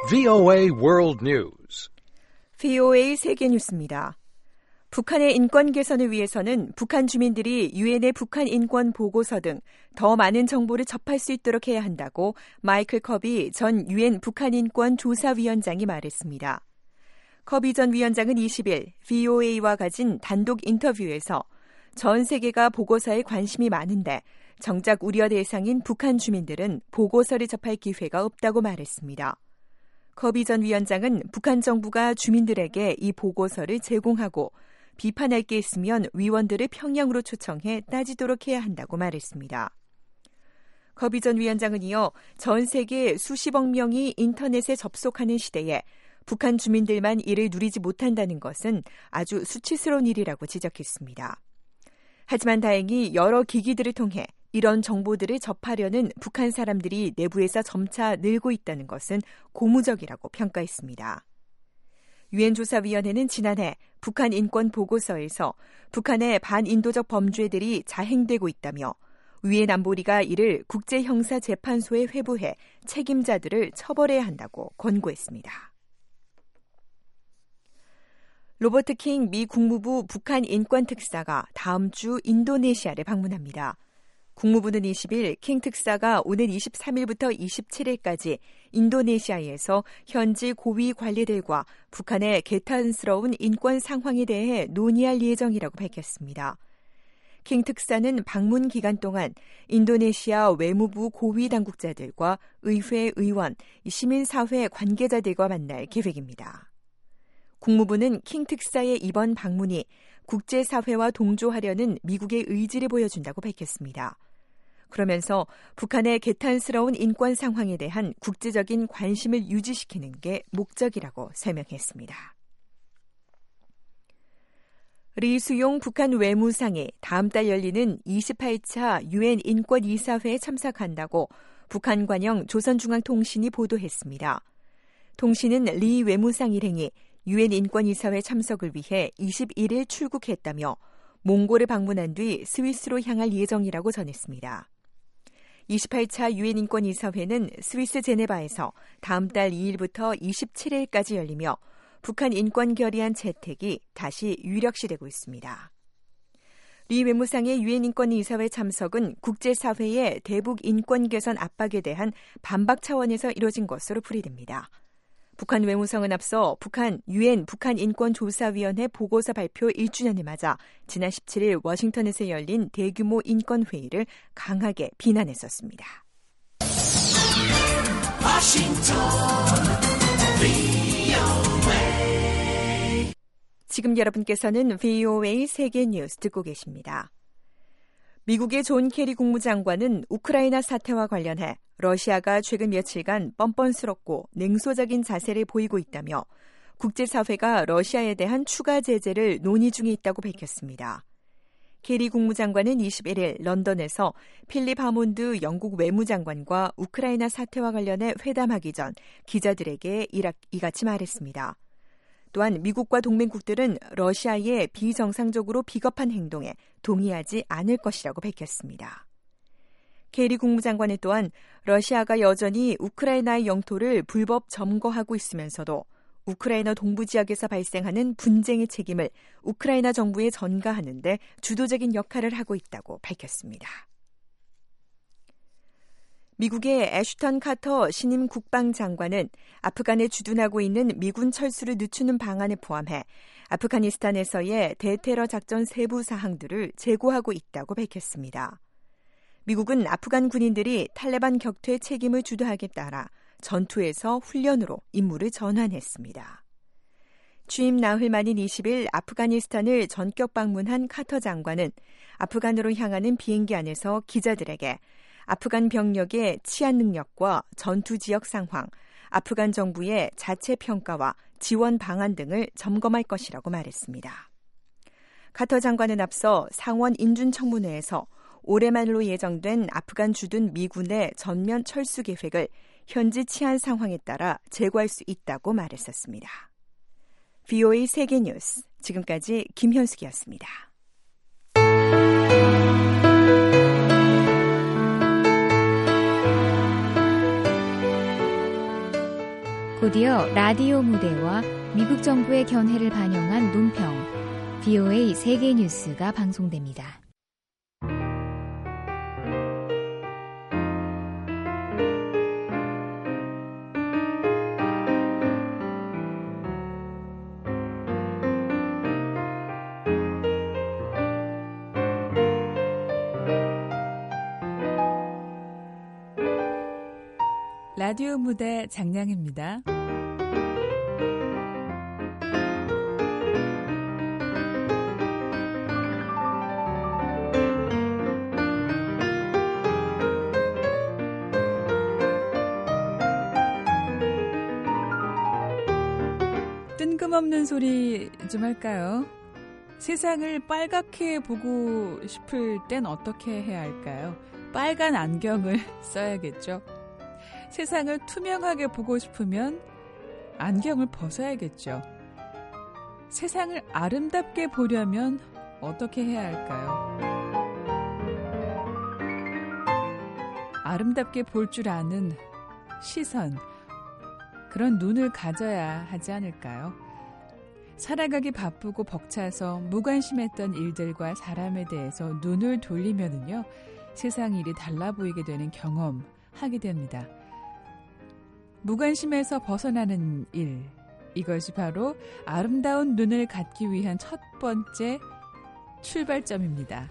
VOA World News. VOA 세계 뉴스입니다. 북한의 인권 개선을 위해서는 북한 주민들이 유엔의 북한 인권 보고서 등 더 많은 정보를 접할 수 있도록 해야 한다고 마이클 커비 전 유엔 북한 인권 조사위원장이 말했습니다. 커비 전 위원장은 20일 VOA와 가진 단독 인터뷰에서 전 세계가 보고서에 관심이 많은데 정작 우려 대상인 북한 주민들은 보고서를 접할 기회가 없다고 말했습니다. 커비 전 위원장은 북한 정부가 주민들에게 이 보고서를 제공하고 비판할 게 있으면 위원들을 평양으로 초청해 따지도록 해야 한다고 말했습니다. 커비 전 위원장은 이어 전 세계 수십억 명이 인터넷에 접속하는 시대에 북한 주민들만 이를 누리지 못한다는 것은 아주 수치스러운 일이라고 지적했습니다. 하지만 다행히 여러 기기들을 통해 이런 정보들을 접하려는 북한 사람들이 내부에서 점차 늘고 있다는 것은 고무적이라고 평가했습니다. 유엔 조사위원회는 지난해 북한 인권 보고서에서 북한의 반인도적 범죄들이 자행되고 있다며 유엔 안보리가 이를 국제형사재판소에 회부해 책임자들을 처벌해야 한다고 권고했습니다. 로버트 킹 미 국무부 북한 인권 특사가 다음 주 인도네시아를 방문합니다. 국무부는 20일 킹 특사가 오는 23일부터 27일까지 인도네시아에서 현지 고위 관리들과 북한의 개탄스러운 인권 상황에 대해 논의할 예정이라고 밝혔습니다. 킹 특사는 방문 기간 동안 인도네시아 외무부 고위 당국자들과 의회 의원, 시민사회 관계자들과 만날 계획입니다. 국무부는 킹 특사의 이번 방문이 국제사회와 동조하려는 미국의 의지를 보여준다고 밝혔습니다. 그러면서 북한의 개탄스러운 인권 상황에 대한 국제적인 관심을 유지시키는 게 목적이라고 설명했습니다. 리수용 북한 외무상이 다음 달 열리는 28차 유엔 인권이사회에 참석한다고 북한 관영 조선중앙통신이 보도했습니다. 통신은 리 외무상 일행이 유엔 인권이사회 참석을 위해 21일 출국했다며 몽골을 방문한 뒤 스위스로 향할 예정이라고 전했습니다. 28차 유엔 인권이사회는 스위스 제네바에서 다음 달 2일부터 27일까지 열리며 북한 인권 결의안 채택이 다시 유력시되고 있습니다. 리 외무상의 유엔 인권이사회 참석은 국제사회의 대북 인권 개선 압박에 대한 반박 차원에서 이뤄진 것으로 풀이됩니다. 북한 외무성은 앞서 유엔 북한 인권조사위원회 보고서 발표 1주년을 맞아 지난 17일 워싱턴에서 열린 대규모 인권회의를 강하게 비난했었습니다. 지금 여러분께서는 VOA 세계 뉴스 듣고 계십니다. 미국의 존 케리 국무장관은 우크라이나 사태와 관련해 러시아가 최근 며칠간 뻔뻔스럽고 냉소적인 자세를 보이고 있다며 국제사회가 러시아에 대한 추가 제재를 논의 중에 있다고 밝혔습니다. 케리 국무장관은 21일 런던에서 필립 하몬드 영국 외무장관과 우크라이나 사태와 관련해 회담하기 전 기자들에게 이같이 말했습니다. 또한 미국과 동맹국들은 러시아의 비정상적으로 비겁한 행동에 동의하지 않을 것이라고 밝혔습니다. 케리 국무장관은 또한 러시아가 여전히 우크라이나의 영토를 불법 점거하고 있으면서도 우크라이나 동부 지역에서 발생하는 분쟁의 책임을 우크라이나 정부에 전가하는 데 주도적인 역할을 하고 있다고 밝혔습니다. 미국의 애슈턴 카터 신임 국방장관은 아프간에 주둔하고 있는 미군 철수를 늦추는 방안을 포함해 아프가니스탄에서의 대테러 작전 세부 사항들을 재고하고 있다고 밝혔습니다. 미국은 아프간 군인들이 탈레반 격퇴 책임을 주도하기에 따라 전투에서 훈련으로 임무를 전환했습니다. 취임 나흘 만인 20일 아프가니스탄을 전격 방문한 카터 장관은 아프간으로 향하는 비행기 안에서 기자들에게 아프간 병력의 치안 능력과 전투 지역 상황, 아프간 정부의 자체 평가와 지원 방안 등을 점검할 것이라고 말했습니다. 카터 장관은 앞서 상원 인준청문회에서 올해 말로 예정된 아프간 주둔 미군의 전면 철수 계획을 현지 치안 상황에 따라 재고할 수 있다고 말했었습니다. VOA 세계 뉴스, 지금까지 김현숙이었습니다. 곧 드디어 라디오 무대와 미국 정부의 견해를 반영한 논평, VOA 세계 뉴스가 방송됩니다. 라디오 무대 장량입니다. 뜬금없는 소리 좀 할까요? 세상을 빨갛게 보고 싶을 땐 어떻게 해야 할까요? 빨간 안경을 써야겠죠. 세상을 투명하게 보고 싶으면 안경을 벗어야겠죠. 세상을 아름답게 보려면 어떻게 해야 할까요? 아름답게 볼 줄 아는 시선, 그런 눈을 가져야 하지 않을까요? 살아가기 바쁘고 벅차서 무관심했던 일들과 사람에 대해서 눈을 돌리면은요, 세상 일이 달라 보이게 되는 경험 하게 됩니다. 무관심에서 벗어나는 일, 이것이 바로 아름다운 눈을 갖기 위한 첫 번째 출발점입니다.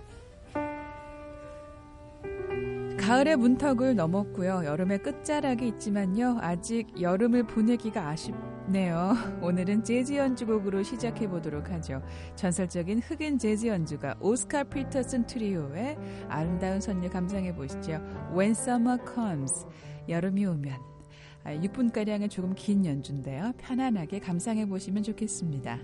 가을의 문턱을 넘었고요. 여름의 끝자락이 있지만요. 아직 여름을 보내기가 아쉽네요. 오늘은 재즈 연주곡으로 시작해보도록 하죠. 전설적인 흑인 재즈 연주가 오스카 피터슨 트리오의 아름다운 선율 감상해보시죠. When Summer Comes, 여름이 오면. 6분가량의 조금 긴 연주인데요. 편안하게 감상해보시면 좋겠습니다.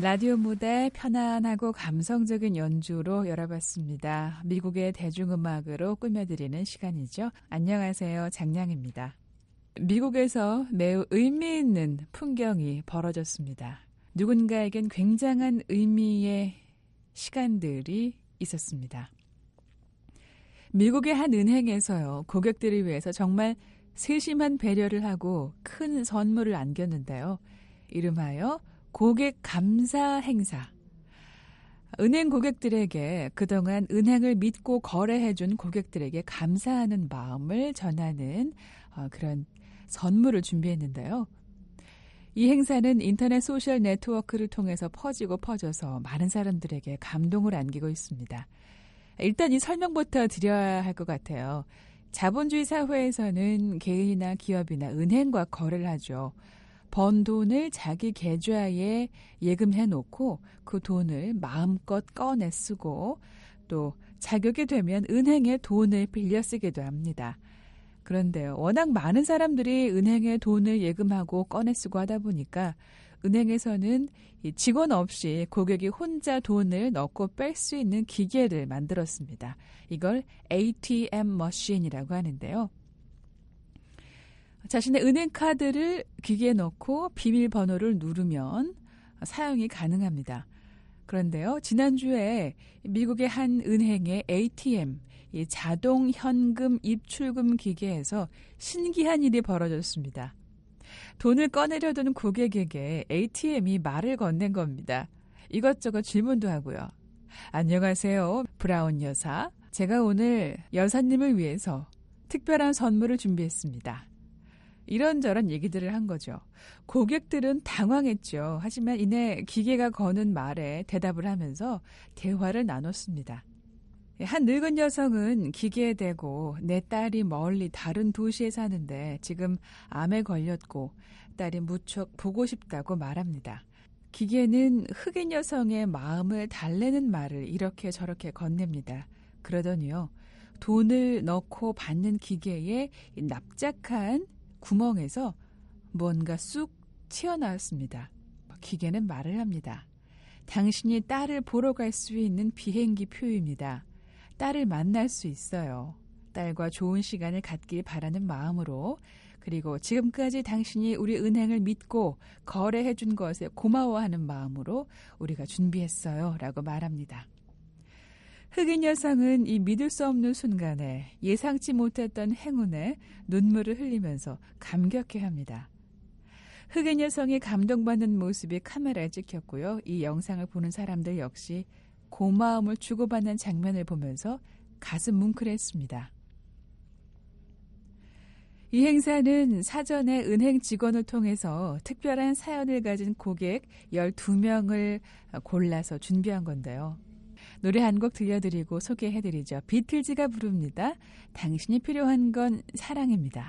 라디오 무대 편안하고 감성적인 연주로 열어봤습니다. 미국의 대중음악으로 꾸며드리는 시간이죠. 안녕하세요. 장량입니다. 미국에서 매우 의미 있는 풍경이 벌어졌습니다. 누군가에겐 굉장한 의미의 시간들이 있었습니다. 미국의 한 은행에서요, 고객들을 위해서 정말 세심한 배려를 하고 큰 선물을 안겼는데요. 이름하여 고객 감사 행사. 은행 고객들에게 그동안 은행을 믿고 거래해준 고객들에게 감사하는 마음을 전하는 그런 선물을 준비했는데요. 이 행사는 인터넷 소셜 네트워크를 통해서 퍼져서 많은 사람들에게 감동을 안기고 있습니다. 일단 이 설명부터 드려야 할 것 같아요. 자본주의 사회에서는 개인이나 기업이나 은행과 거래를 하죠. 번 돈을 자기 계좌에 예금해놓고 그 돈을 마음껏 꺼내 쓰고 또 자격이 되면 은행에 돈을 빌려 쓰기도 합니다. 그런데요, 워낙 많은 사람들이 은행에 돈을 예금하고 꺼내 쓰고 하다 보니까 은행에서는 직원 없이 고객이 혼자 돈을 넣고 뺄 수 있는 기계를 만들었습니다. 이걸 ATM 머신이라고 하는데요. 자신의 은행 카드를 기계에 넣고 비밀번호를 누르면 사용이 가능합니다. 그런데요, 지난주에 미국의 한 은행의 ATM, 이 자동 현금 입출금 기계에서 신기한 일이 벌어졌습니다. 돈을 꺼내려던 고객에게 ATM이 말을 건넨 겁니다. 이것저것 질문도 하고요. 안녕하세요, 브라운 여사. 제가 오늘 여사님을 위해서 특별한 선물을 준비했습니다. 이런저런 얘기들을 한 거죠. 고객들은 당황했죠. 하지만 이내 기계가 거는 말에 대답을 하면서 대화를 나눴습니다. 한 늙은 여성은 기계에 대고 내 딸이 멀리 다른 도시에 사는데 지금 암에 걸렸고 딸이 무척 보고 싶다고 말합니다. 기계는 흑인 여성의 마음을 달래는 말을 이렇게 저렇게 건넵니다. 그러더니요, 돈을 넣고 받는 기계에 납작한 구멍에서 뭔가 쑥 튀어나왔습니다. 기계는 말을 합니다. 당신이 딸을 보러 갈 수 있는 비행기 표입니다. 딸을 만날 수 있어요. 딸과 좋은 시간을 갖길 바라는 마음으로, 그리고 지금까지 당신이 우리 은행을 믿고 거래해 준 것에 고마워하는 마음으로 우리가 준비했어요. 라고 말합니다. 흑인 여성은 이 믿을 수 없는 순간에 예상치 못했던 행운에 눈물을 흘리면서 감격해합니다. 흑인 여성이 감동받는 모습이 카메라에 찍혔고요. 이 영상을 보는 사람들 역시 고마움을 주고받는 장면을 보면서 가슴 뭉클했습니다. 이 행사는 사전에 은행 직원을 통해서 특별한 사연을 가진 고객 12명을 골라서 준비한 건데요. 노래 한 곡 들려드리고 소개해드리죠. 비틀즈가 부릅니다. 당신이 필요한 건 사랑입니다.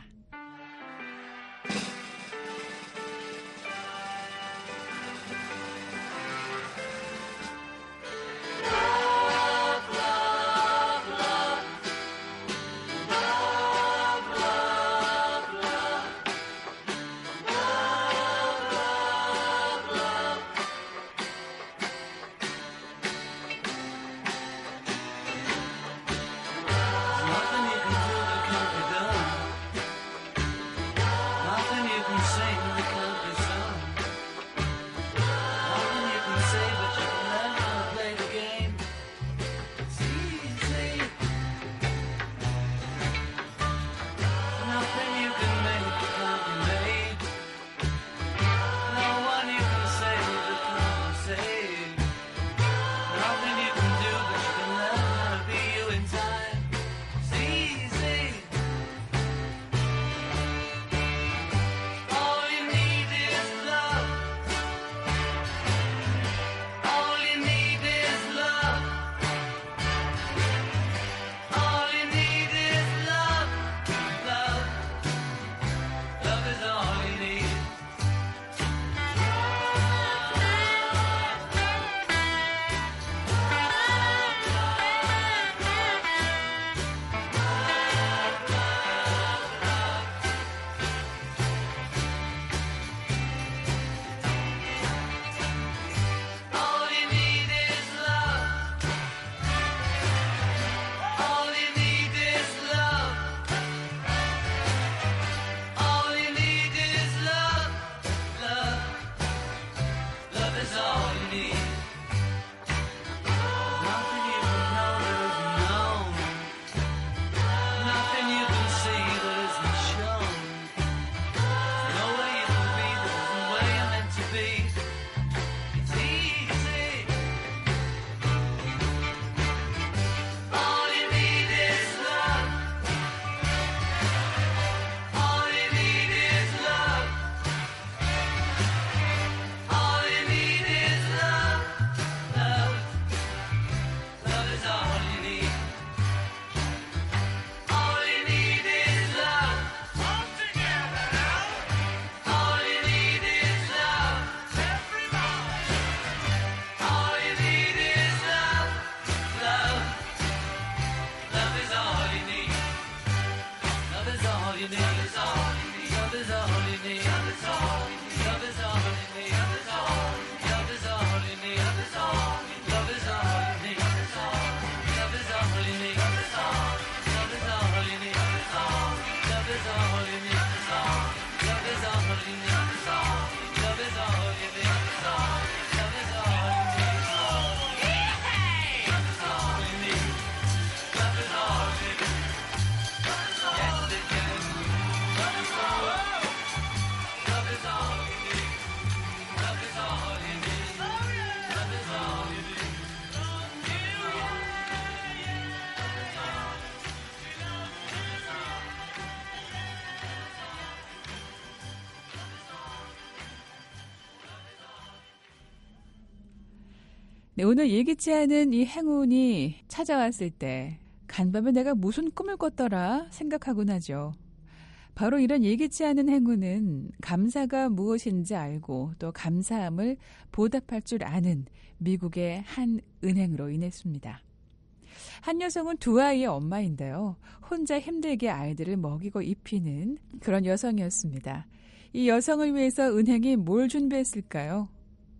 네, 오늘 예기치 않은 이 행운이 찾아왔을 때 간밤에 내가 무슨 꿈을 꿨더라 생각하곤 하죠. 바로 이런 예기치 않은 행운은 감사가 무엇인지 알고 또 감사함을 보답할 줄 아는 미국의 한 은행으로 인했습니다. 한 여성은 두 아이의 엄마인데요. 혼자 힘들게 아이들을 먹이고 입히는 그런 여성이었습니다. 이 여성을 위해서 은행이 뭘 준비했을까요?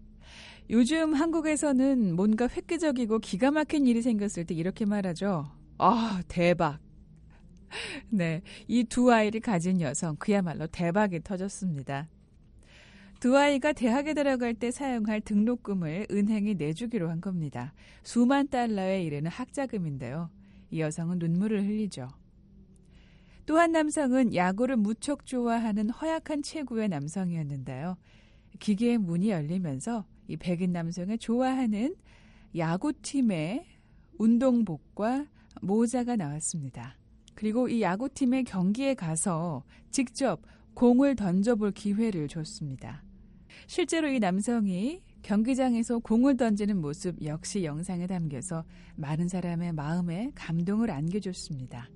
요즘 한국에서는 뭔가 획기적이고 기가 막힌 일이 생겼을 때 이렇게 말하죠. 아, 대박. 네, 이 두 아이를 가진 여성 그야말로 대박이 터졌습니다. 두 아이가 대학에 들어갈 때 사용할 등록금을 은행이 내주기로 한 겁니다. 수만 달러에 이르는 학자금인데요. 이 여성은 눈물을 흘리죠. 또 한 남성은 야구를 무척 좋아하는 허약한 체구의 남성이었는데요. 기계의 문이 열리면서 이 백인 남성의 좋아하는 야구팀의 운동복과 모자가 나왔습니다. 그리고 이 야구팀의 경기에 가서 직접 공을 던져볼 기회를 줬습니다. 실제로 이 남성이 경기장에서 공을 던지는 모습 역시 영상에 담겨서 많은 사람의 마음에 감동을 안겨줬습니다.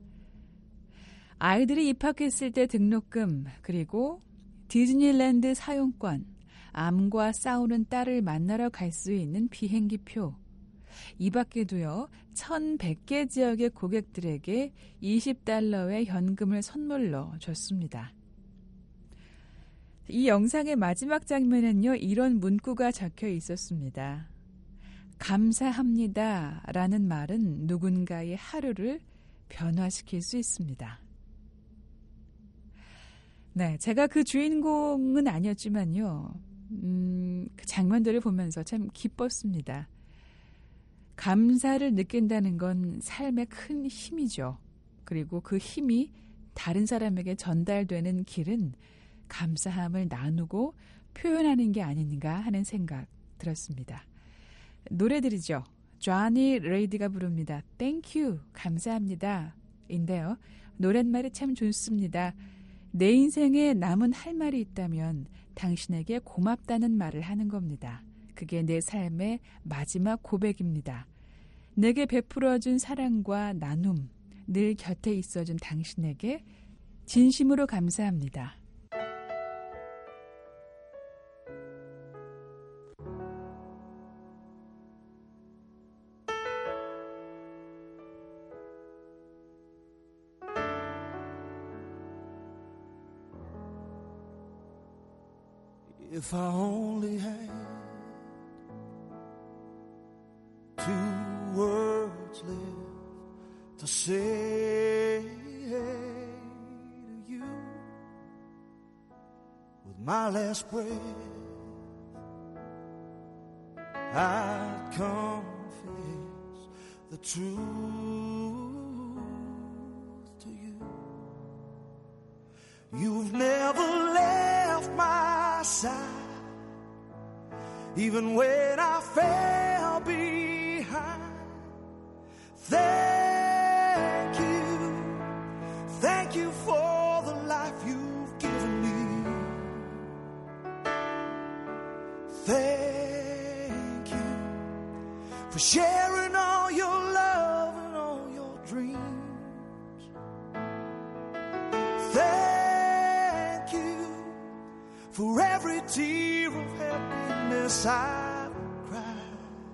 아이들이 입학했을 때 등록금, 그리고 디즈니랜드 사용권, 암과 싸우는 딸을 만나러 갈 수 있는 비행기표, 이 밖에도요 1100개 지역의 고객들에게 $20의 현금을 선물로 줬습니다. 이 영상의 마지막 장면에는요 이런 문구가 적혀 있었습니다. 감사합니다 라는 말은 누군가의 하루를 변화시킬 수 있습니다. 네, 제가 그 주인공은 아니었지만요. 그 장면들을 보면서 참 기뻤습니다. 감사를 느낀다는 건 삶의 큰 힘이죠. 그리고 그 힘이 다른 사람에게 전달되는 길은 감사함을 나누고 표현하는 게 아닌가 하는 생각 들었습니다. 노래들이죠. 조니 레이디가 부릅니다. Thank you, 감사합니다. 인데요. 노랫말이 참 좋습니다. 내 인생에 남은 할 말이 있다면 당신에게 고맙다는 말을 하는 겁니다. 그게 내 삶의 마지막 고백입니다. 내게 베풀어준 사랑과 나눔, 늘 곁에 있어준 당신에게 진심으로 감사합니다. If I only had 2 words left to say to you, with my last breath I'd confess the truth to you. You've never left my side, even when I fell behind. Thank you for the life you've given me. Thank you for sharing all your love and all your dreams. Thank you for every tear of happiness I've cried.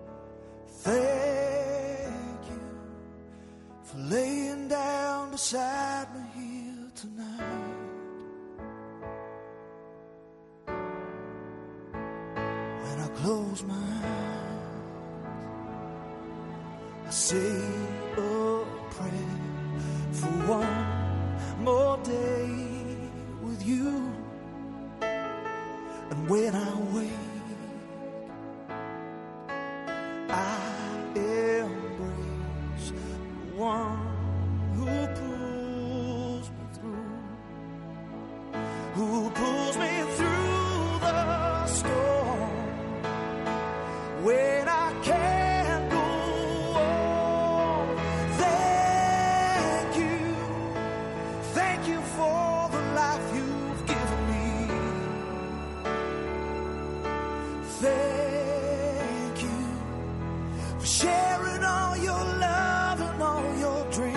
Thank you for laying down beside beside me here tonight. When I close my eyes, I say a prayer for one more day with you. And when I wake, I embrace the one who pulls me through the storm. When I can't go on, thank you for the life you've given me. Thank you for sharing all your love and all your dreams.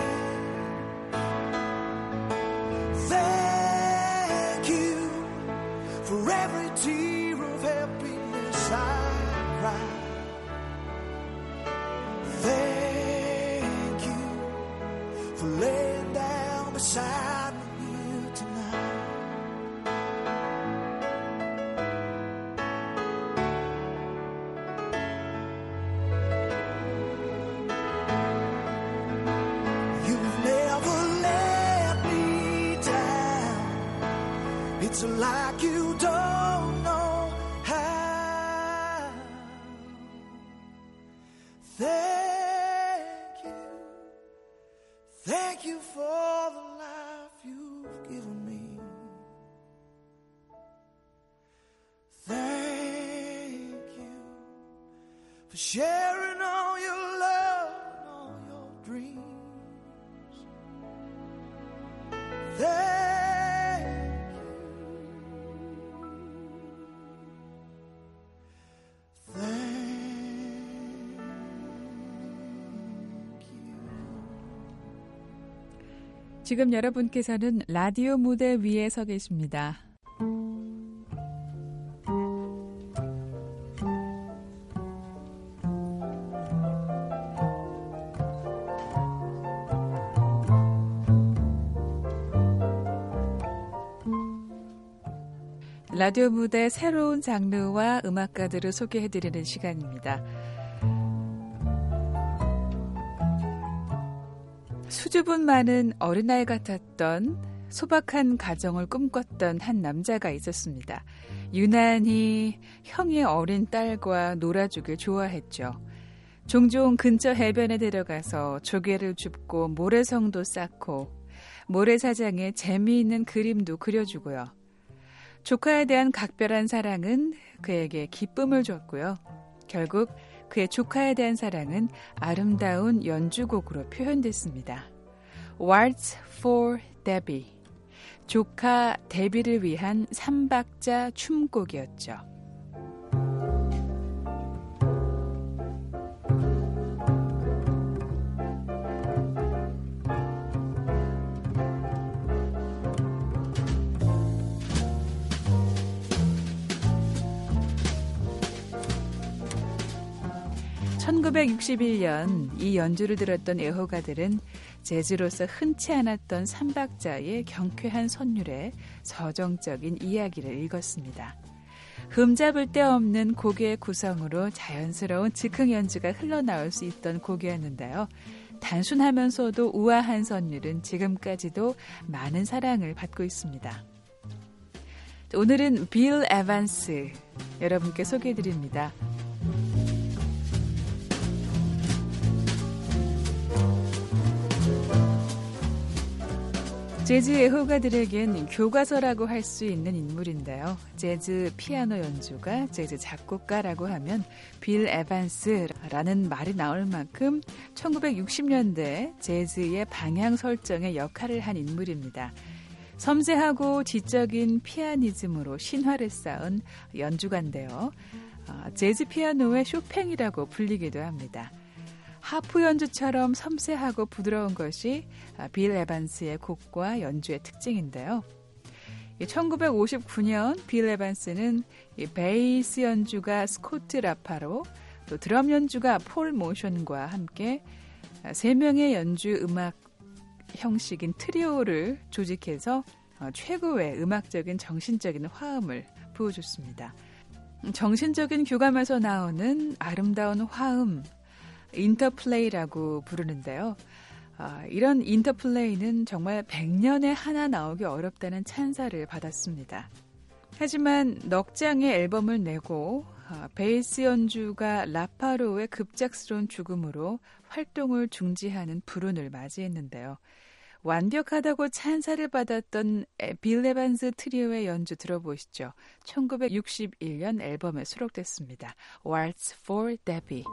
Thank you for every tear of happiness I cry. Thank you for laying down beside me here tonight. You've never let me down. It's like you don't know how. Thank you for the life you've given me. Thank you for sharing all your love and all your dreams. Thank you. 지금 여러분께서는 라디오 무대 위에 서 계십니다. 라디오 무대 새로운 장르와 음악가들을 소개해드리는 시간입니다. 수줍음 많은 어린아이 같았던 소박한 가정을 꿈꿨던 한 남자가 있었습니다. 유난히 형의 어린 딸과 놀아주길 좋아했죠. 종종 근처 해변에 데려가서 조개를 줍고 모래성도 쌓고 모래사장에 재미있는 그림도 그려주고요. 조카에 대한 각별한 사랑은 그에게 기쁨을 줬고요. 결국 그의 조카에 대한 사랑은 아름다운 연주곡으로 표현됐습니다. Waltz for Debbie, 조카 데비를 위한 3박자 춤곡이었죠. (1961년) 이 연주를 들었던 애호가들은 재즈로서 흔치 않았던 3박자의 경쾌한 선율에 서정적인 이야기를 읽었습니다. 흠잡을 데 없는 곡의 구성으로 자연스러운 즉흥 연주가 흘러나올 수 있던 곡이었는데요. 단순하면서도 우아한 선율은 지금까지도 많은 사랑을 받고 있습니다. 오늘은 빌 에반스 여러분께 소개해드립니다. 재즈 애호가들에겐 교과서라고 할 수 있는 인물인데요. 재즈 피아노 연주가, 재즈 작곡가라고 하면 빌 에반스라는 말이 나올 만큼 1960년대 재즈의 방향 설정에 역할을 한 인물입니다. 섬세하고 지적인 피아니즘으로 신화를 쌓은 연주가인데요. 재즈 피아노의 쇼팽이라고 불리기도 합니다. 하프 연주처럼 섬세하고 부드러운 것이 빌 에반스의 곡과 연주의 특징인데요. 1959년 빌 에반스는 베이스 연주가 스코트 라파로, 또 드럼 연주가 폴 모션과 함께 3명의 연주 음악 형식인 트리오를 조직해서 최고의 음악적인 정신적인 화음을 부어줬습니다. 정신적인 교감에서 나오는 아름다운 화음, 인터플레이라고 부르는데요. 이런 인터플레이는 정말 100년에 하나 나오기 어렵다는 찬사를 받았습니다. 하지만 넉 장의 앨범을 내고 베이스 연주가 라파로의 급작스러운 죽음으로 활동을 중지하는 불운을 맞이했는데요. 완벽하다고 찬사를 받았던 빌 에반스 트리오의 연주 들어보시죠. 1961년 앨범에 수록됐습니다. Waltz for Debbie.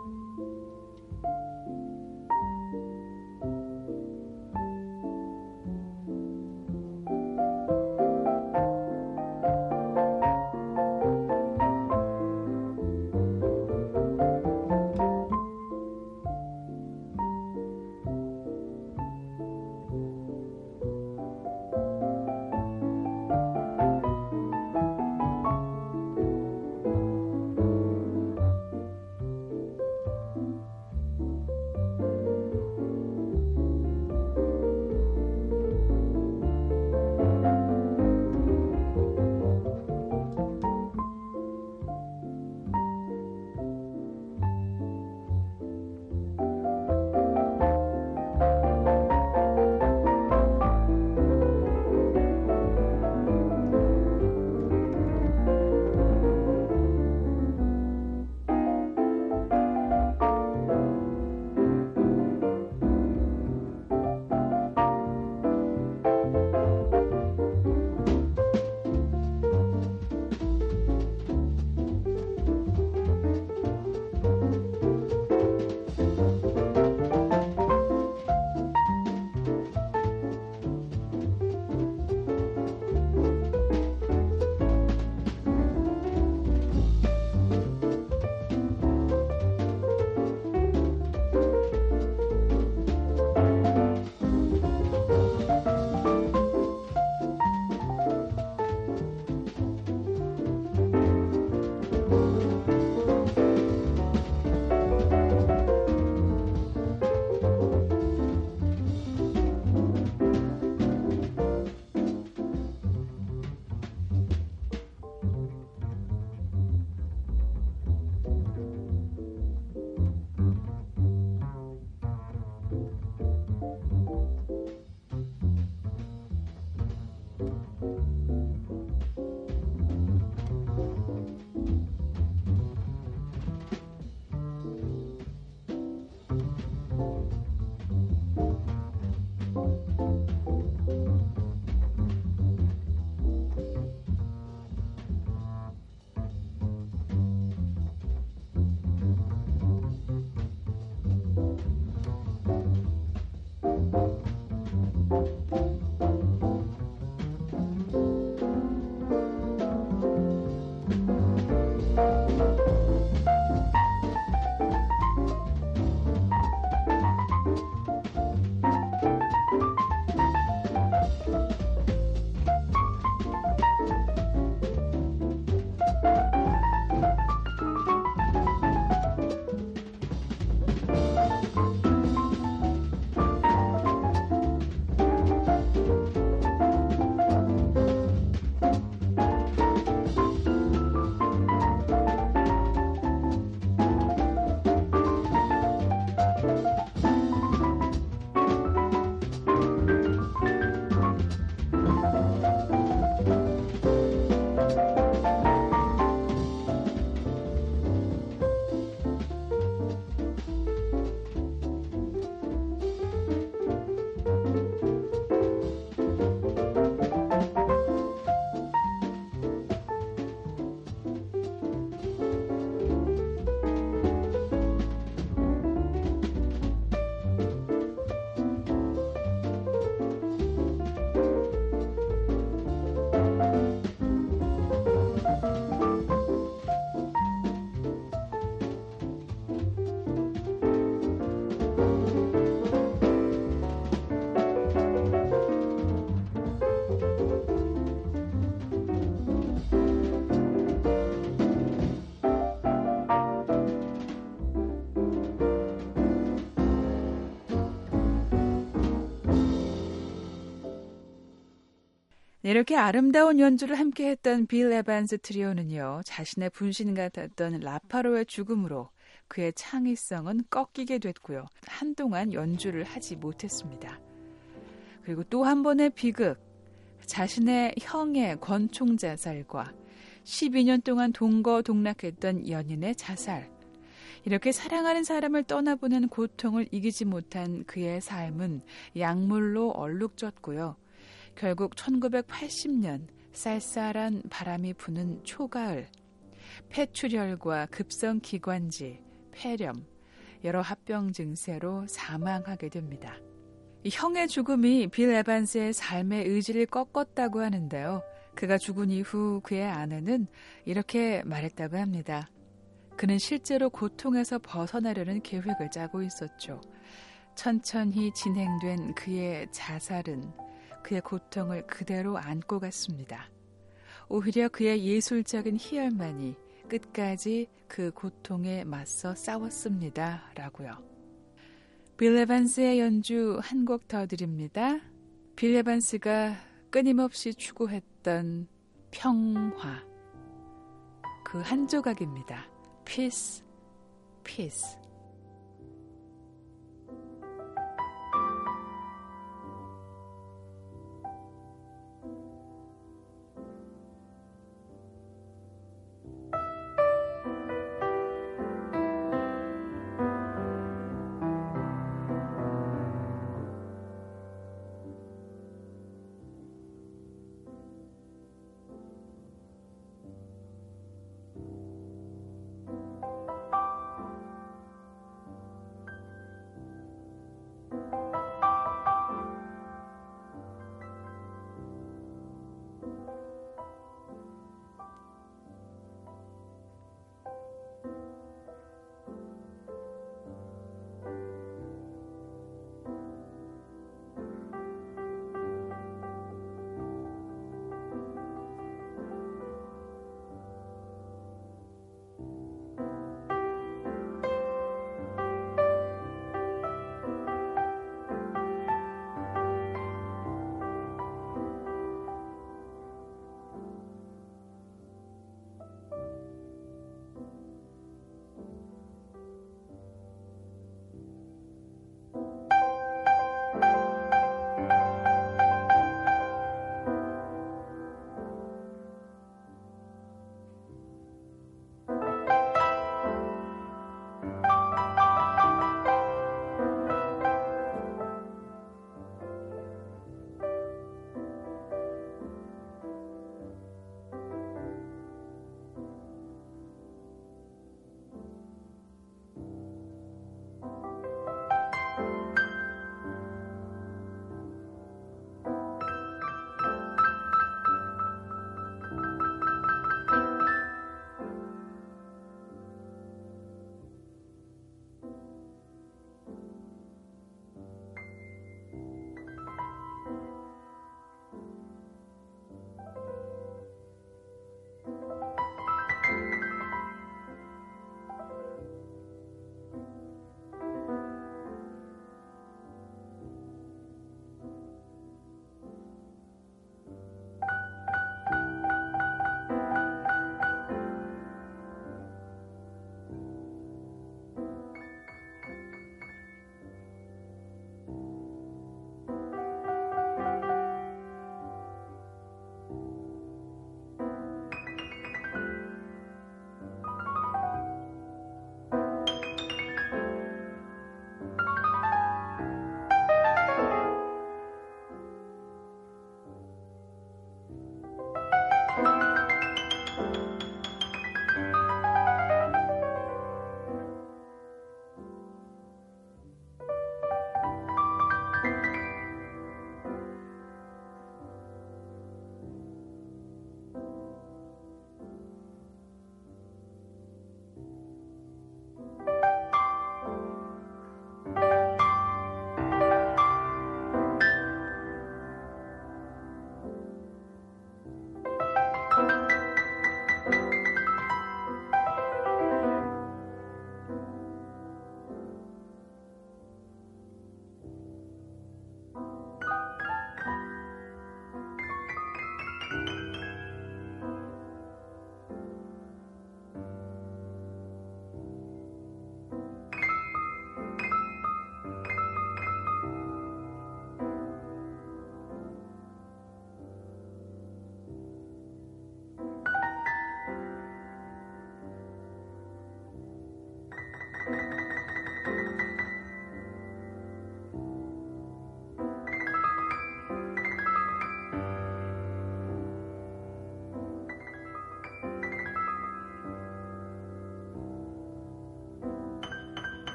이렇게 아름다운 연주를 함께했던 빌 에반스 트리오는요, 자신의 분신 같았던 라파로의 죽음으로 그의 창의성은 꺾이게 됐고요. 한동안 연주를 하지 못했습니다. 그리고 또 한 번의 비극, 자신의 형의 권총 자살과 12년 동안 동거동락했던 연인의 자살. 이렇게 사랑하는 사람을 떠나보낸 고통을 이기지 못한 그의 삶은 약물로 얼룩졌고요. 결국 1980년 쌀쌀한 바람이 부는 초가을, 폐출혈과 급성기관지, 폐렴, 여러 합병 증세로 사망하게 됩니다. 이 형의 죽음이 빌 에반스의 삶의 의지를 꺾었다고 하는데요. 그가 죽은 이후 그의 아내는 이렇게 말했다고 합니다. 그는 실제로 고통에서 벗어나려는 계획을 짜고 있었죠. 천천히 진행된 그의 자살은 그의 고통을 그대로 안고 갔습니다. 오히려 그의 예술적인 희열만이 끝까지 그 고통에 맞서 싸웠습니다. 라고요. 빌 에반스의 연주 한 곡 더 드립니다. 빌 에반스가 끊임없이 추구했던 평화. 그 한 조각입니다. Peace, peace.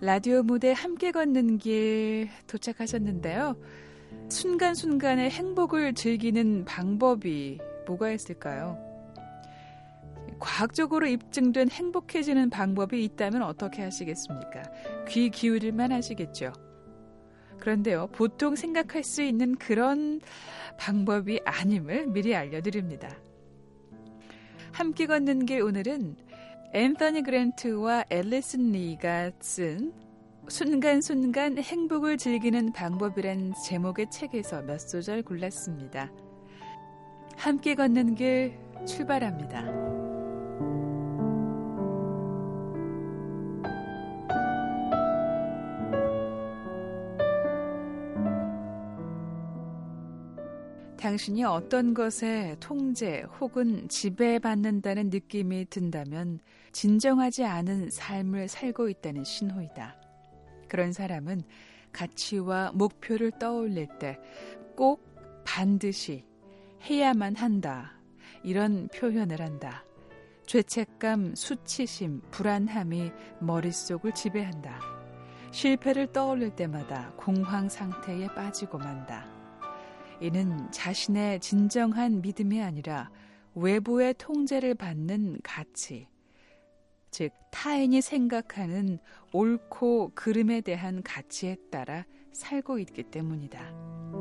라디오 무대 함께 걷는 길 도착하셨는데요. 순간순간의 행복을 즐기는 방법이 뭐가 있을까요? 과학적으로 입증된 행복해지는 방법이 있다면 어떻게 하시겠습니까? 귀 기울일만 하시겠죠. 그런데요, 보통 생각할 수 있는 그런 방법이 아님을 미리 알려드립니다. 함께 걷는 길 오늘은 앤서니 그랜트와 앨리슨 리가 쓴 순간순간 행복을 즐기는 방법이란 제목의 책에서 몇 소절 골랐습니다. 함께 걷는 길 출발합니다. 당신이 어떤 것에 통제 혹은 지배받는다는 느낌이 든다면 진정하지 않은 삶을 살고 있다는 신호이다. 그런 사람은 가치와 목표를 떠올릴 때 꼭 반드시 해야만 한다. 이런 표현을 한다. 죄책감, 수치심, 불안함이 머릿속을 지배한다. 실패를 떠올릴 때마다 공황 상태에 빠지고 만다. 이는 자신의 진정한 믿음이 아니라 외부의 통제를 받는 가치, 즉 타인이 생각하는 옳고 그름에 대한 가치에 따라 살고 있기 때문이다.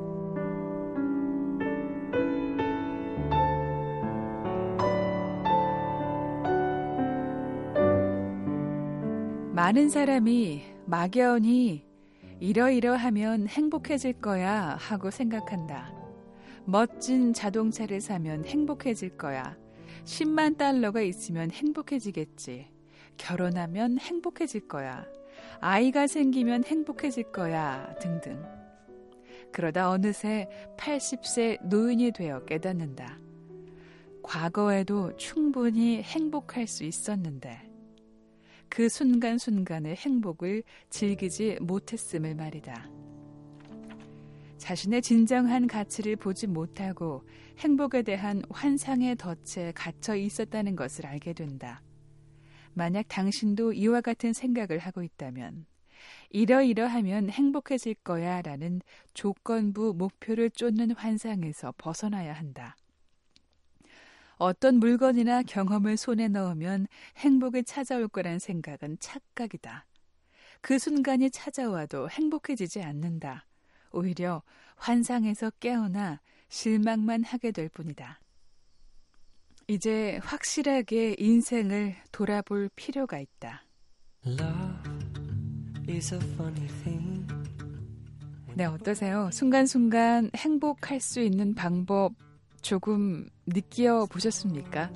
많은 사람이 막연히 이러이러하면 행복해질 거야 하고 생각한다. 멋진 자동차를 사면 행복해질 거야. 10만 달러가 있으면 행복해지겠지. 결혼하면 행복해질 거야. 아이가 생기면 행복해질 거야. 등등. 그러다 어느새 80세 노인이 되어 깨닫는다. 과거에도 충분히 행복할 수 있었는데 그 순간순간의 행복을 즐기지 못했음을 말이다. 자신의 진정한 가치를 보지 못하고 행복에 대한 환상의 덫에 갇혀 있었다는 것을 알게 된다. 만약 당신도 이와 같은 생각을 하고 있다면 이러이러하면 행복해질 거야 라는 조건부 목표를 쫓는 환상에서 벗어나야 한다. 어떤 물건이나 경험을 손에 넣으면 행복이 찾아올 거란 생각은 착각이다. 그 순간이 찾아와도 행복해지지 않는다. 오히려 환상에서 깨어나 실망만 하게 될 뿐이다. 이제 확실하게 인생을 돌아볼 필요가 있다. 네, 어떠세요? 순간순간 행복할 수 있는 방법 조금 느껴 보셨습니까?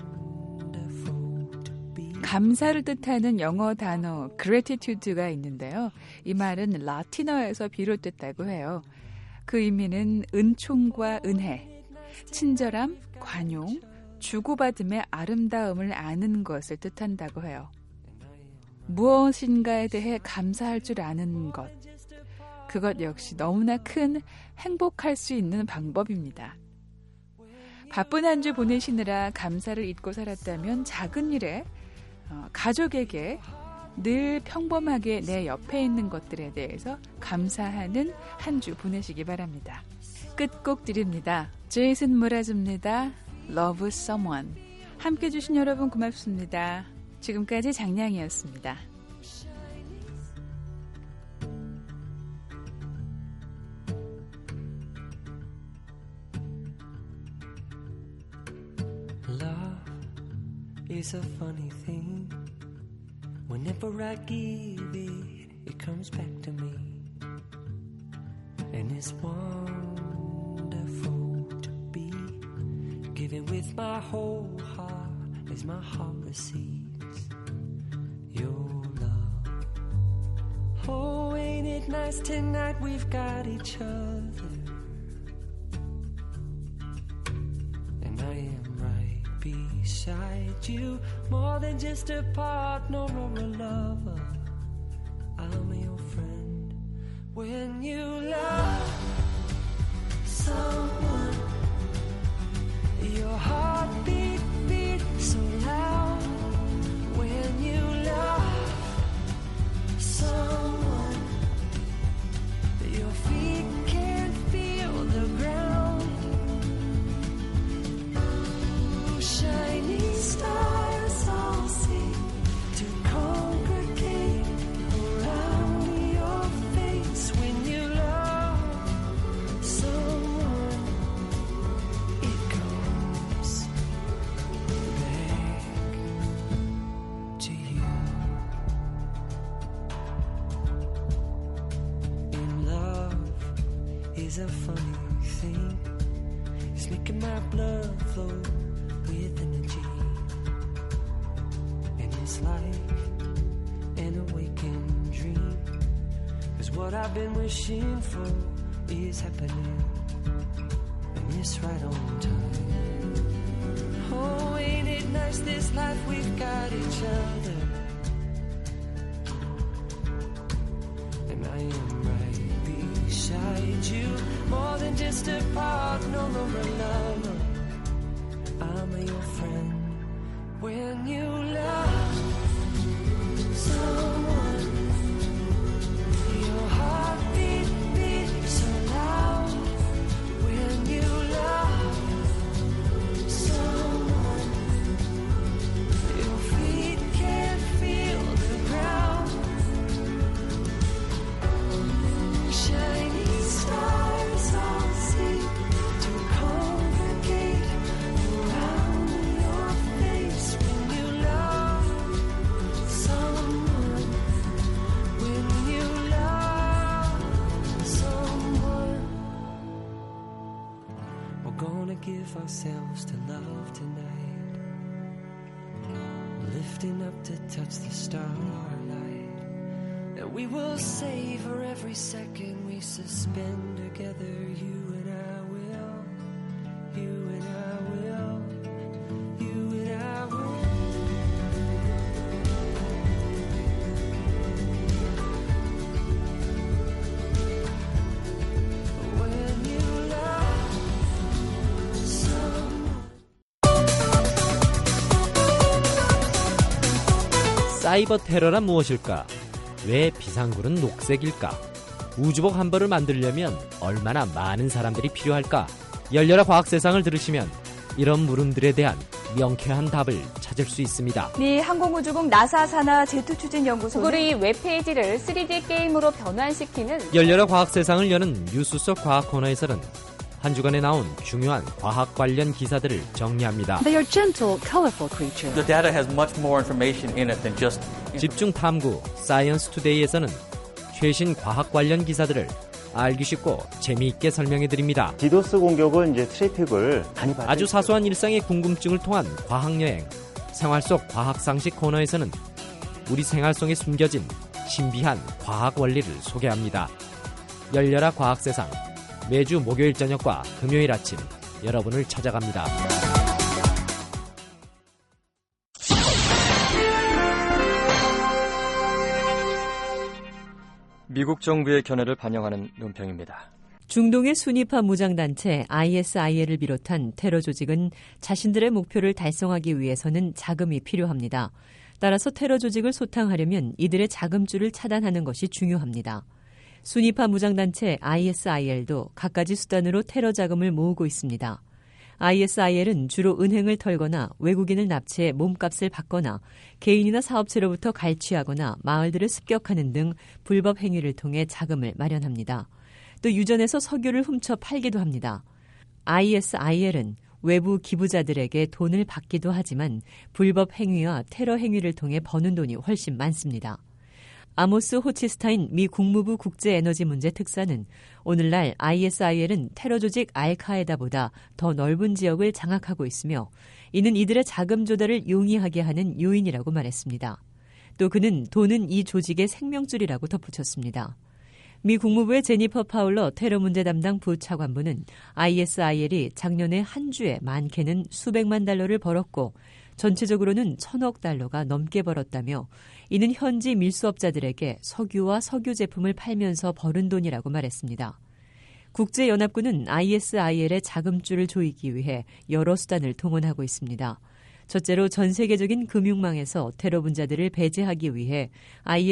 감사를 뜻하는 영어 단어 gratitude가 있는데요. 이 말은 라틴어에서 비롯됐다고 해요. 그 의미는 은총과 은혜, 친절함, 관용, 주고받음의 아름다움을 아는 것을 뜻한다고 해요. 무엇인가에 대해 감사할 줄 아는 것, 그것 역시 너무나 큰 행복할 수 있는 방법입니다. 바쁜 한 주 보내시느라 감사를 잊고 살았다면 작은 일에 가족에게 늘 평범하게 내 옆에 있는 것들에 대해서 감사하는 한 주 보내시기 바랍니다. 끝곡 드립니다. 제이슨 무라즈입니다. Love Someone. 함께 해주신 여러분 고맙습니다. 지금까지 장량이었습니다. It's a funny thing. Whenever I give it, it comes back to me. And it's wonderful to be giving with my whole heart as my heart receives your love. Oh, ain't it nice tonight we've got each other. And I am beside you, more than just a partner or a lover. I'm your friend. When you love someone, your heartbeat beats so loud. When you love someone, stars all seem to congregate around your face when you love someone. It comes back to you. In love is a funny thing. It's making my blood flow with energy. And it's like an awakened dream. 'Cause what I've been wishing for is happening. And it's right on time. Oh, ain't it nice this life we've got each other. And I am right beside you. More than just a partner or a lover. I'm your friend. When you love someone, your heartbeat beats so loud. When you love someone, your feet can't feel the ground. Shining stars all seem to congregate around your face when you love someone. When you love someone, we're gonna give ourselves to love tonight, lifting up to touch the starlight. And we will savor every second we suspend together. You and I will. You and I will. You and I will. When you love someone. 사이버 테러란 무엇일까? 왜 비상구는 녹색일까? 우주복 한 벌을 만들려면 얼마나 많은 사람들이 필요할까? 열려라 과학 세상을 들으시면 이런 물음들에 대한 명쾌한 답을 찾을 수 있습니다. 미 항공우주국 나사 산하 제트추진연구소는 구글이 웹페이지를 3D 게임으로 변환시키는 열려라 과학 세상을 여는 뉴스 속 과학 코너에서는 한 주간에 나온 중요한 과학 관련 기사들을 정리합니다. They are gentle, colorful creatures. The data has much more information in it than just 집중 탐구 사이언스 투데이에서는 최신 과학 관련 기사들을 알기 쉽고 재미있게 설명해 드립니다. 디도스 공격은 이제 트래픽을 많이 받아요. 아주 사소한 일상의 궁금증을 통한 과학 여행, 생활 속 과학 상식 코너에서는 우리 생활 속에 숨겨진 신비한 과학 원리를 소개합니다. 열려라 과학 세상, 매주 목요일 저녁과 금요일 아침 여러분을 찾아갑니다. 미국 정부의 견해를 반영하는 논평입니다. 중동의 순위파 무장단체 ISIL을 비롯한 테러 조직은 자신들의 목표를 달성하기 위해서는 자금이 필요합니다. 따라서 테러 조직을 소탕하려면 이들의 자금줄을 차단하는 것이 중요합니다. 순위파 무장단체 ISIL도 갖가지 수단으로 테러 자금을 모으고 있습니다. ISIL은 주로 은행을 털거나 외국인을 납치해 몸값을 받거나 개인이나 사업체로부터 갈취하거나 마을들을 습격하는 등 불법 행위를 통해 자금을 마련합니다. 또 유전에서 석유를 훔쳐 팔기도 합니다. ISIL은 외부 기부자들에게 돈을 받기도 하지만 불법 행위와 테러 행위를 통해 버는 돈이 훨씬 많습니다. 아모스 호치스타인 미 국무부 국제에너지 문제 특사는 오늘날 ISIL은 테러 조직 알카에다보다 더 넓은 지역을 장악하고 있으며 이는 이들의 자금 조달을 용이하게 하는 요인이라고 말했습니다. 또 그는 돈은 이 조직의 생명줄이라고 덧붙였습니다. 미 국무부의 제니퍼 파울러 테러 문제 담당 부차관부는 ISIL이 작년에 한 주에 많게는 수백만 달러를 벌었고 전체적으로는 1,000억 달러가 넘게 벌었다며 이는 현지 밀수업자들에게 석유와 석유 제품을 팔면서 벌은 돈이라고 말했습니다. 국제연합군은 ISIL의 자금줄을 조이기 위해 여러 수단을 동원하고 있습니다. 첫째로 전 세계적인 금융망에서 테러 분자들을 배제하기 위해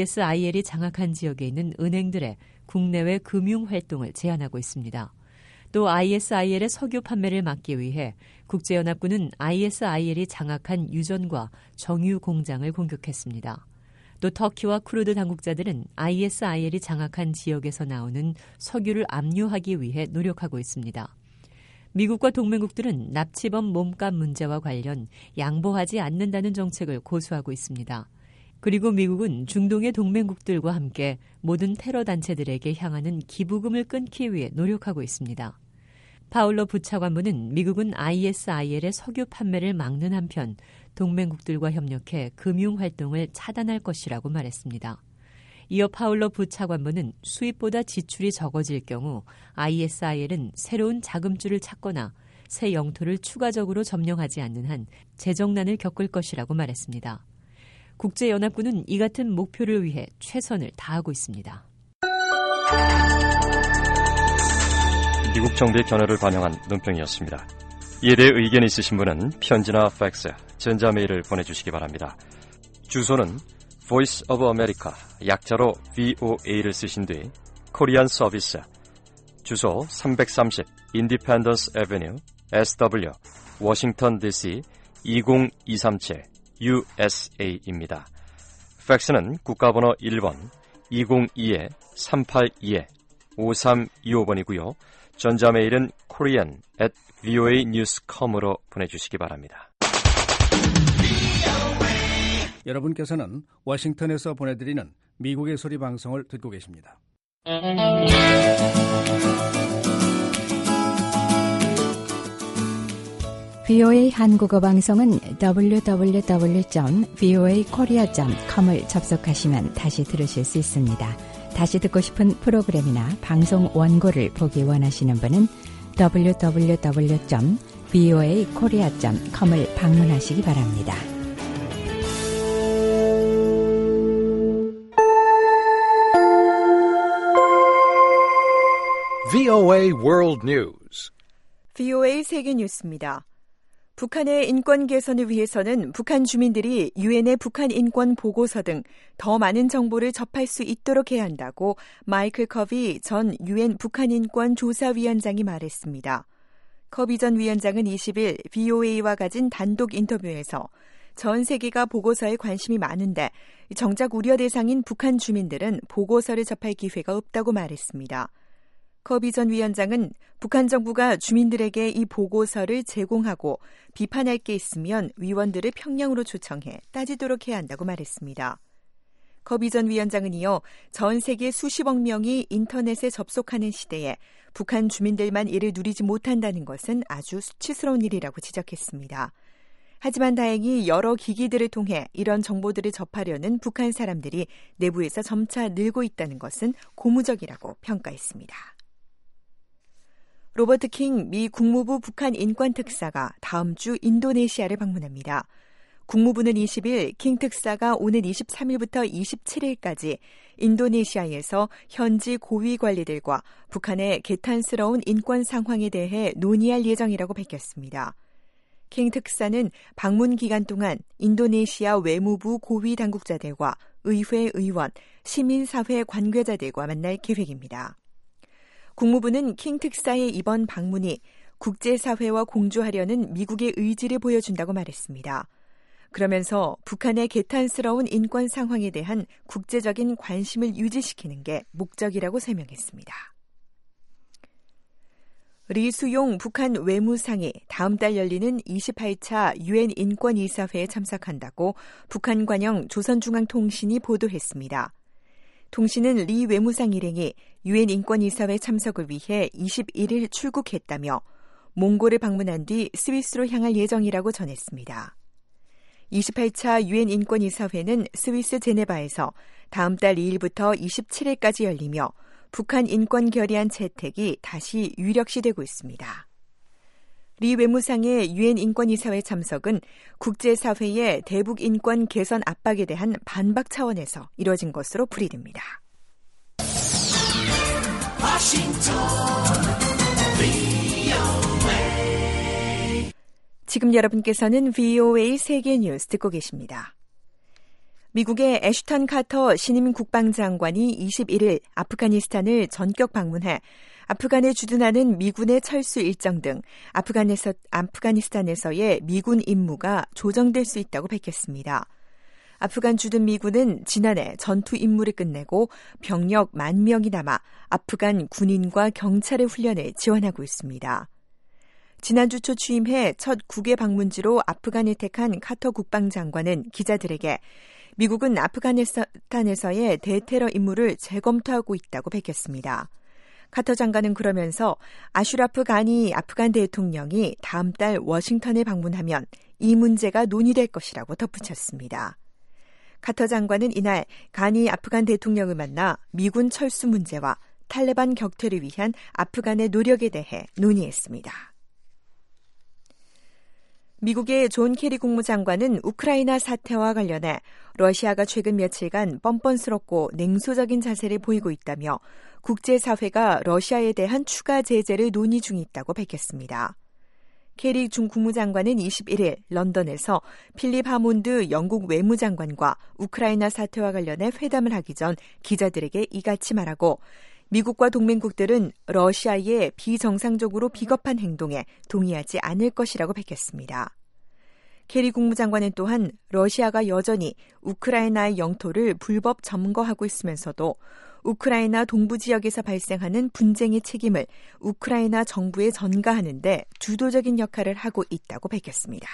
ISIL이 장악한 지역에 있는 은행들의 국내외 금융활동을 제한하고 있습니다. 또 ISIL의 석유 판매를 막기 위해 국제연합군은 ISIL이 장악한 유전과 정유 공장을 공격했습니다. 또 터키와 쿠르드 당국자들은 ISIL이 장악한 지역에서 나오는 석유를 압류하기 위해 노력하고 있습니다. 미국과 동맹국들은 납치범 몸값 문제와 관련 양보하지 않는다는 정책을 고수하고 있습니다. 그리고 미국은 중동의 동맹국들과 함께 모든 테러 단체들에게 향하는 기부금을 끊기 위해 노력하고 있습니다. 파울로 부차관보는 미국은 ISIL의 석유 판매를 막는 한편 동맹국들과 협력해 금융활동을 차단할 것이라고 말했습니다. 이어 파울로 부차관보는 수입보다 지출이 적어질 경우 ISIL은 새로운 자금줄을 찾거나 새 영토를 추가적으로 점령하지 않는 한 재정난을 겪을 것이라고 말했습니다. 국제연합군은 이 같은 목표를 위해 최선을 다하고 있습니다. 미국 정부의 견해를 반영한 논평이었습니다. 이에 대해 의견이 있으신 분은 편지나 팩스, 전자메일을 보내주시기 바랍니다. 주소는 Voice of America, 약자로 VOA를 쓰신 뒤 코리안 서비스, 주소 330 Independence Avenue, SW, 워싱턴 DC 20237 USA입니다. 팩스는 국가번호 1번 202-382-5325번이고요. 전자메일은 korean@voanews.com으로 보내주시기 바랍니다. 여러분께서는 워싱턴에서 보내드리는 미국의 소리 방송을 듣고 계십니다. VOA 한국어 방송은 www.voakorea.com을 접속하시면 다시 들으실 수 있습니다. 다시 듣고 싶은 프로그램이나 방송 원고를 보기 원하시는 분은 www.voakorea.com을 방문하시기 바랍니다. VOA World News. VOA 세계 뉴스입니다. 북한의 인권 개선을 위해서는 북한 주민들이 유엔의 북한 인권 보고서 등 더 많은 정보를 접할 수 있도록 해야 한다고 마이클 커비 전 유엔 북한 인권 조사위원장이 말했습니다. 커비 전 위원장은 20일 VOA와 가진 단독 인터뷰에서 전 세계가 보고서에 관심이 많은데 정작 우려 대상인 북한 주민들은 보고서를 접할 기회가 없다고 말했습니다. 커비 전 위원장은 북한 정부가 주민들에게 이 보고서를 제공하고 비판할 게 있으면 위원들을 평양으로 초청해 따지도록 해야 한다고 말했습니다. 커비 전 위원장은 이어 전 세계 수십억 명이 인터넷에 접속하는 시대에 북한 주민들만 이를 누리지 못한다는 것은 아주 수치스러운 일이라고 지적했습니다. 하지만 다행히 여러 기기들을 통해 이런 정보들을 접하려는 북한 사람들이 내부에서 점차 늘고 있다는 것은 고무적이라고 평가했습니다. 로버트 킹 미 국무부 북한 인권 특사가 다음 주 인도네시아를 방문합니다. 국무부는 20일 킹 특사가 오는 23일부터 27일까지 인도네시아에서 현지 고위 관리들과 북한의 개탄스러운 인권 상황에 대해 논의할 예정이라고 밝혔습니다. 킹 특사는 방문 기간 동안 인도네시아 외무부 고위 당국자들과 의회 의원, 시민사회 관계자들과 만날 계획입니다. 국무부는 킹 특사의 이번 방문이 국제사회와 공조하려는 미국의 의지를 보여준다고 말했습니다. 그러면서 북한의 개탄스러운 인권 상황에 대한 국제적인 관심을 유지시키는 게 목적이라고 설명했습니다. 리수용 북한 외무상이 다음 달 열리는 28차 유엔 인권이사회에 참석한다고 북한 관영 조선중앙통신이 보도했습니다. 통신은 리 외무상 일행이 유엔 인권이사회 참석을 위해 21일 출국했다며 몽골을 방문한 뒤 스위스로 향할 예정이라고 전했습니다. 28차 유엔 인권이사회는 스위스 제네바에서 다음 달 2일부터 27일까지 열리며 북한 인권 결의안 채택이 다시 유력시되고 있습니다. 리 외무상의 유엔 인권이사회 참석은 국제사회의 대북 인권 개선 압박에 대한 반박 차원에서 이뤄진 것으로 풀이됩니다. 지금 여러분께서는 VOA 세계 뉴스 듣고 계십니다. 미국의 애슈턴 카터 신임 국방장관이 21일 아프가니스탄을 전격 방문해 아프간에 주둔하는 미군의 철수 일정 등 아프가니스탄에서의 미군 임무가 조정될 수 있다고 밝혔습니다. 아프간 주둔 미군은 지난해 전투 임무를 끝내고 병력 10,000명이 남아 아프간 군인과 경찰의 훈련에 지원하고 있습니다. 지난주 초 취임해 첫 국외 방문지로 아프간을 택한 카터 국방장관은 기자들에게 미국은 아프가니스탄에서의 대테러 임무를 재검토하고 있다고 밝혔습니다. 카터 장관은 그러면서 아슈라프 가니 아프간 대통령이 다음 달 워싱턴에 방문하면 이 문제가 논의될 것이라고 덧붙였습니다. 카터 장관은 이날 가니 아프간 대통령을 만나 미군 철수 문제와 탈레반 격퇴를 위한 아프간의 노력에 대해 논의했습니다. 미국의 존 케리 국무장관은 우크라이나 사태와 관련해 러시아가 최근 며칠간 뻔뻔스럽고 냉소적인 자세를 보이고 있다며 국제사회가 러시아에 대한 추가 제재를 논의 중에 있다고 밝혔습니다. 케리 중 국무장관은 21일 런던에서 필립 하몬드 영국 외무장관과 우크라이나 사태와 관련해 회담을 하기 전 기자들에게 이같이 말하고 미국과 동맹국들은 러시아의 비정상적으로 비겁한 행동에 동의하지 않을 것이라고 밝혔습니다. 케리 국무장관은 또한 러시아가 여전히 우크라이나의 영토를 불법 점거하고 있으면서도 우크라이나 동부 지역에서 발생하는 분쟁의 책임을 우크라이나 정부에 전가하는 데 주도적인 역할을 하고 있다고 밝혔습니다.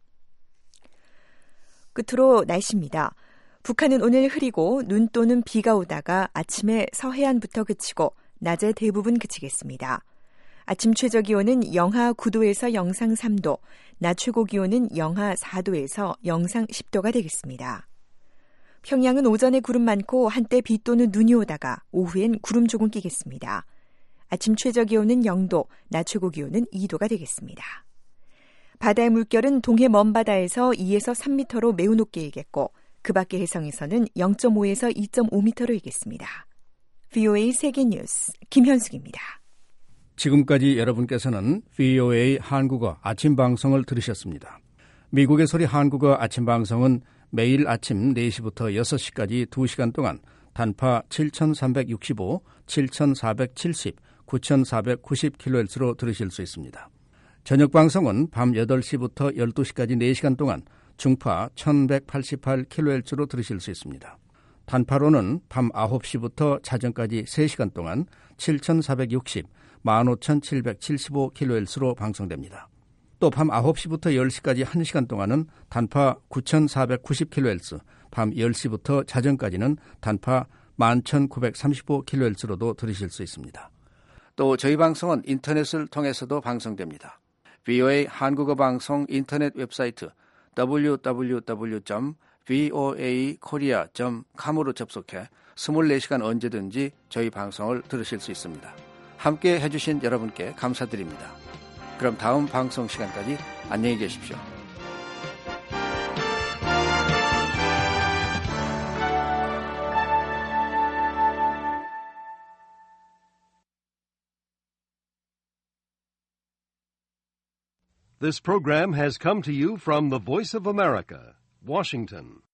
끝으로 날씨입니다. 북한은 오늘 흐리고 눈 또는 비가 오다가 아침에 서해안부터 그치고 낮에 대부분 그치겠습니다. 아침 최저 기온은 영하 9도에서 영상 3도, 낮 최고 기온은 영하 4도에서 영상 10도가 되겠습니다. 평양은 오전에 구름 많고 한때 비 또는 눈이 오다가 오후엔 구름 조금 끼겠습니다. 아침 최저 기온은 0도, 낮 최고 기온은 2도가 되겠습니다. 바다의 물결은 동해 먼바다에서 2에서 3m로 매우 높게 일겠고 그 밖의 해상에서는 0.5에서 2.5m로 일겠습니다. VOA 세계뉴스 김현숙입니다. 지금까지 여러분께서는 VOA 한국어 아침 방송을 들으셨습니다. 미국의 소리 한국어 아침 방송은 매일 아침 4시부터 6시까지 2시간 동안 단파 7365, 7470, 9490kHz로 들으실 수 있습니다. 저녁 방송은 밤 8시부터 12시까지 4시간 동안 중파 1188kHz로 들으실 수 있습니다. 단파로는 밤 9시부터 자정까지 3시간 동안 7460, 15775kHz로 방송됩니다. 또 밤 9시부터 10시까지 1시간 동안은 단파 9490kHz, 밤 10시부터 자정까지는 단파 11935kHz로도 들으실 수 있습니다. 또 저희 방송은 인터넷을 통해서도 방송됩니다. VOA 한국어 방송 인터넷 웹사이트 www.voakorea.com으로 접속해 24시간 언제든지 저희 방송을 들으실 수 있습니다. 함께 해주신 여러분께 감사드립니다. 그럼 다음 방송 시간까지 안녕히 계십시오. This program has come to you from the Voice of America, Washington.